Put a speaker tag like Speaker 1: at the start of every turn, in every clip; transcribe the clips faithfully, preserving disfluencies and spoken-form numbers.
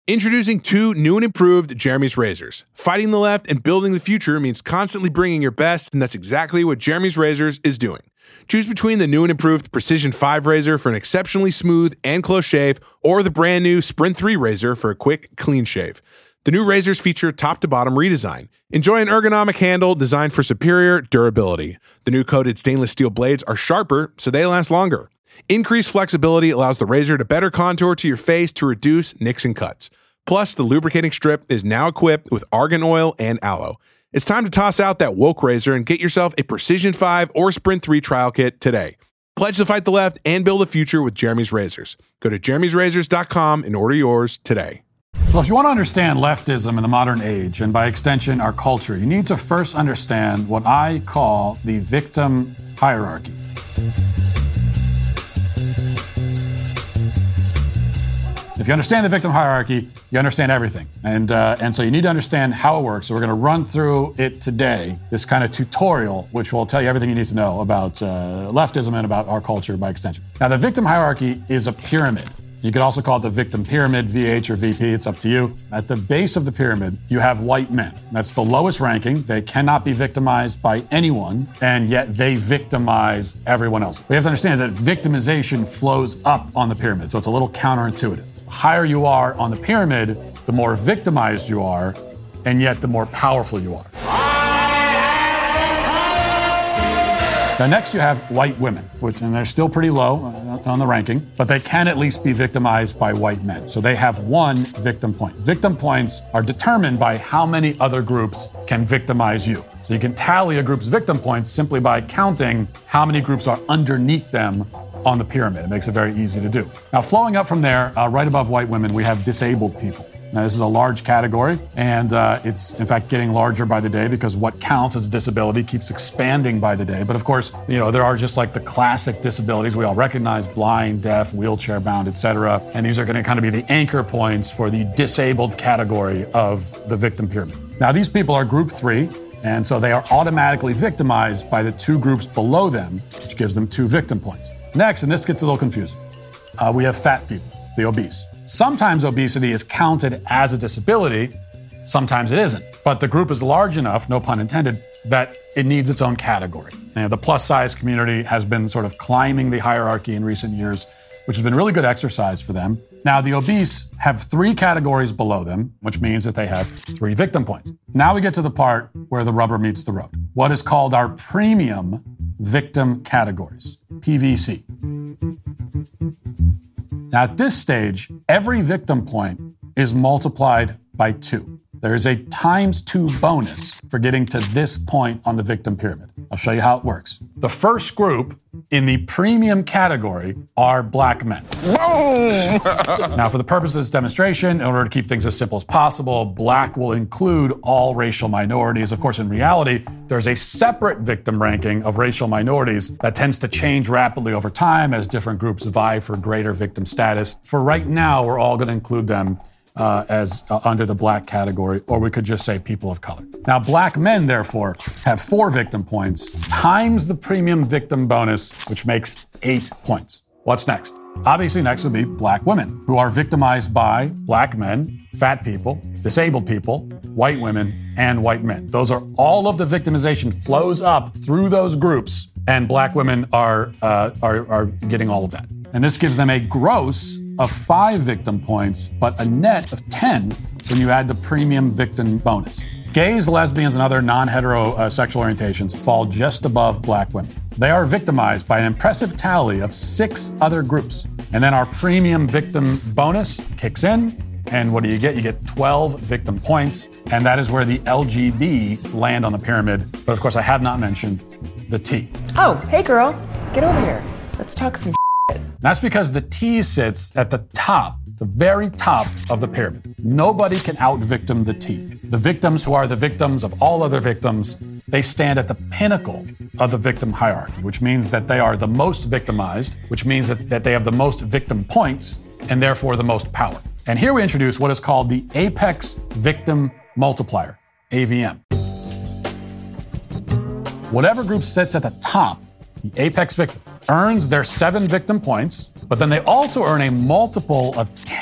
Speaker 1: Introducing two new and improved Jeremy's razors. Fighting the left and building the future means constantly bringing your best, and that's exactly what Jeremy's Razors is doing. Choose between the new and improved Precision five razor for an exceptionally smooth and close shave, or the brand new Sprint three razor for a quick, clean shave. The new razors feature top-to-bottom redesign. Enjoy an ergonomic handle designed for superior durability. The new coated stainless steel blades are sharper, so they last longer. Increased flexibility allows the razor to better contour to your face to reduce nicks and cuts. Plus, the lubricating strip is now equipped with argan oil and aloe. It's time to toss out that woke razor and get yourself a Precision five or Sprint three trial kit today. Pledge to fight the left and build a future with Jeremy's Razors. Go to jeremy's razors dot com and order yours today.
Speaker 2: Well, if you want to understand leftism in the modern age, and by extension our culture, you need to first understand what I call the victim hierarchy. If you understand the victim hierarchy, you understand everything. And uh, and so you need to understand how it works. So we're going to run through it today, this kind of tutorial, which will tell you everything you need to know about uh, leftism and about our culture by extension. Now, the victim hierarchy is a pyramid. You could also call it the victim pyramid, V H or V P, it's up to you. At the base of the pyramid, you have white men. That's the lowest ranking. They cannot be victimized by anyone, and yet they victimize everyone else. What you have to understand is that victimization flows up on the pyramid, so it's a little counterintuitive. The higher you are on the pyramid, the more victimized you are, and yet the more powerful you are. Now, next you have white women, which, and they're still pretty low on the ranking, but they can at least be victimized by white men. So they have one victim point. Victim points are determined by how many other groups can victimize you. So you can tally a group's victim points simply by counting how many groups are underneath them on the pyramid. It makes it very easy to do. Now, flowing up from there, uh, right above white women, we have disabled people. Now, this is a large category, and uh, it's, in fact, getting larger by the day because what counts as a disability keeps expanding by the day. But, of course, you know, there are just like the classic disabilities we all recognize, blind, deaf, wheelchair-bound, et cetera. And these are going to kind of be the anchor points for the disabled category of the victim pyramid. Now, these people are group three, and so they are automatically victimized by the two groups below them, which gives them two victim points. Next, and this gets a little confusing, uh, we have fat people, the obese. Sometimes obesity is counted as a disability, sometimes it isn't. But the group is large enough, no pun intended, that it needs its own category. You know, the plus-size community has been sort of climbing the hierarchy in recent years, which has been really good exercise for them. Now, the obese have three categories below them, which means that they have three victim points. Now we get to the part where the rubber meets the road, what is called our premium victim categories, P V C. Now, at this stage, every victim point is multiplied by two. There is a times two bonus for getting to this point on the victim pyramid. I'll show you how it works. The first group in the premium category are black men. Now, for the purpose of this demonstration, in order to keep things as simple as possible, black will include all racial minorities. Of course, in reality, there's a separate victim ranking of racial minorities that tends to change rapidly over time as different groups vie for greater victim status. For right now, we're all going to include them Uh, as uh, under the black category, or we could just say people of color. Now, black men, therefore, have four victim points times the premium victim bonus, which makes eight points. What's next? Obviously, next would be black women, who are victimized by black men, fat people, disabled people, white women, and white men. Those are all of the victimization flows up through those groups, and black women are uh, are, are getting all of that. And this gives them a gross of five victim points, but a net of ten when you add the premium victim bonus. Gays, lesbians, and other non-hetero uh, sexual orientations fall just above black women. They are victimized by an impressive tally of six other groups. And then our premium victim bonus kicks in, and what do you get? You get twelve victim points, and that is where the L G B land on the pyramid. But of course, I have not mentioned the T.
Speaker 3: Oh, hey girl, get over here. Let's talk some shit.
Speaker 2: That's because the T sits at the top, the very top of the pyramid. Nobody can out-victim the T. The victims who are the victims of all other victims, they stand at the pinnacle of the victim hierarchy, which means that they are the most victimized, which means that, that they have the most victim points, and therefore the most power. And here we introduce what is called the Apex Victim Multiplier, A V M. Whatever group sits at the top, the apex victim, earns their seven victim points, but then they also earn a multiple of ten.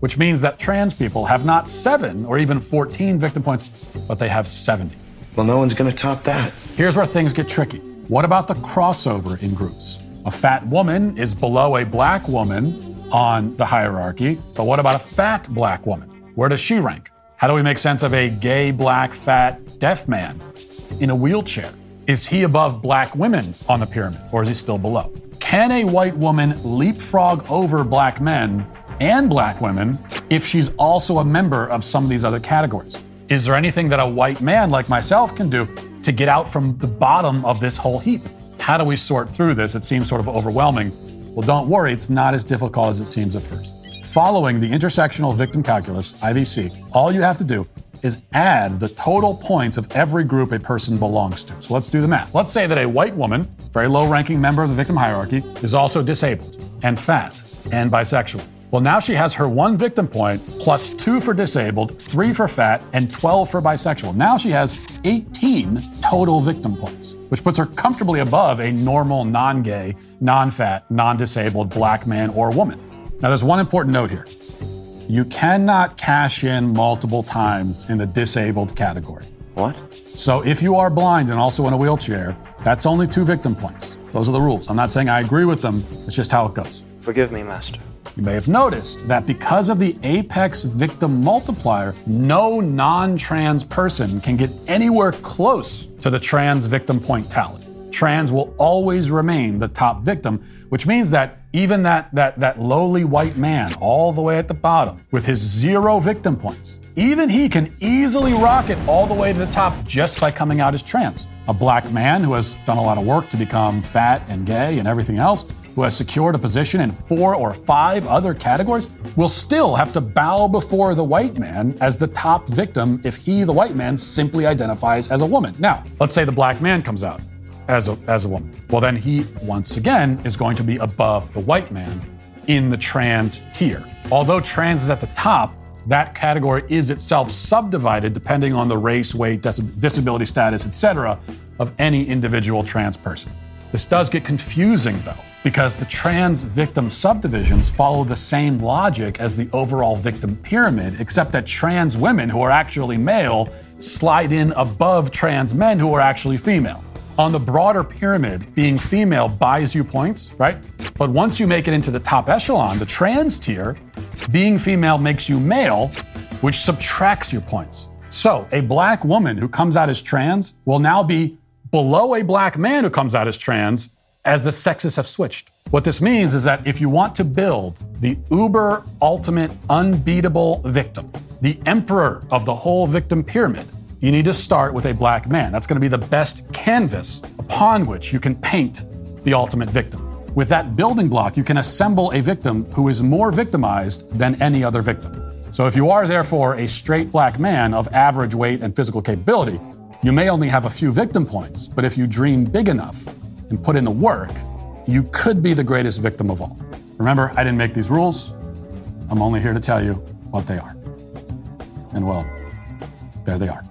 Speaker 2: which means that trans people have not seven or even fourteen victim points, but they have seventy.
Speaker 4: Well, no one's gonna top that.
Speaker 2: Here's where things get tricky. What about the crossover in groups? A fat woman is below a black woman on the hierarchy, but what about a fat black woman? Where does she rank? How do we make sense of a gay, black, fat, deaf man in a wheelchair? Is he above black women on the pyramid, or is he still below? Can a white woman leapfrog over black men and black women if she's also a member of some of these other categories? Is there anything that a white man like myself can do to get out from the bottom of this whole heap? How do we sort through this? It seems sort of overwhelming. Well, don't worry, it's not as difficult as it seems at first. Following the intersectional victim calculus, I V C, all you have to do is add the total points of every group a person belongs to. So let's do the math. Let's say that a white woman, very low-ranking member of the victim hierarchy, is also disabled and fat and bisexual. Well, now she has her one victim point plus two for disabled, three for fat, and twelve for bisexual. Now she has eighteen total victim points, which puts her comfortably above a normal, non-gay, non-fat, non-disabled black man or woman. Now, there's one important note here. You cannot cash in multiple times in the disabled category.
Speaker 4: What?
Speaker 2: So if you are blind and also in a wheelchair, that's only two victim points. Those are the rules. I'm not saying I agree with them. It's just how it goes.
Speaker 4: Forgive me, Master.
Speaker 2: You may have noticed that because of the apex victim multiplier, no non-trans person can get anywhere close to the trans victim point tally. Trans will always remain the top victim, which means that even that, that, that lowly white man all the way at the bottom with his zero victim points, even he can easily rocket all the way to the top just by coming out as trans. A black man who has done a lot of work to become fat and gay and everything else, who has secured a position in four or five other categories, will still have to bow before the white man as the top victim if he, the white man, simply identifies as a woman. Now, let's say the black man comes out as a, as a woman. Well, then he, once again, is going to be above the white man in the trans tier. Although trans is at the top, that category is itself subdivided depending on the race, weight, dis- disability status, et cetera, of any individual trans person. This does get confusing, though, because the trans victim subdivisions follow the same logic as the overall victim pyramid, except that trans women who are actually male slide in above trans men who are actually female. On the broader pyramid, being female buys you points, right? But once you make it into the top echelon, the trans tier, being female makes you male, which subtracts your points. So a black woman who comes out as trans will now be below a black man who comes out as trans as the sexes have switched. What this means is that if you want to build the uber ultimate unbeatable victim, the emperor of the whole victim pyramid, you need to start with a black man. That's going to be the best canvas upon which you can paint the ultimate victim. With that building block, you can assemble a victim who is more victimized than any other victim. So if you are therefore a straight black man of average weight and physical capability, you may only have a few victim points, but if you dream big enough and put in the work, you could be the greatest victim of all. Remember, I didn't make these rules. I'm only here to tell you what they are. And well, there they are.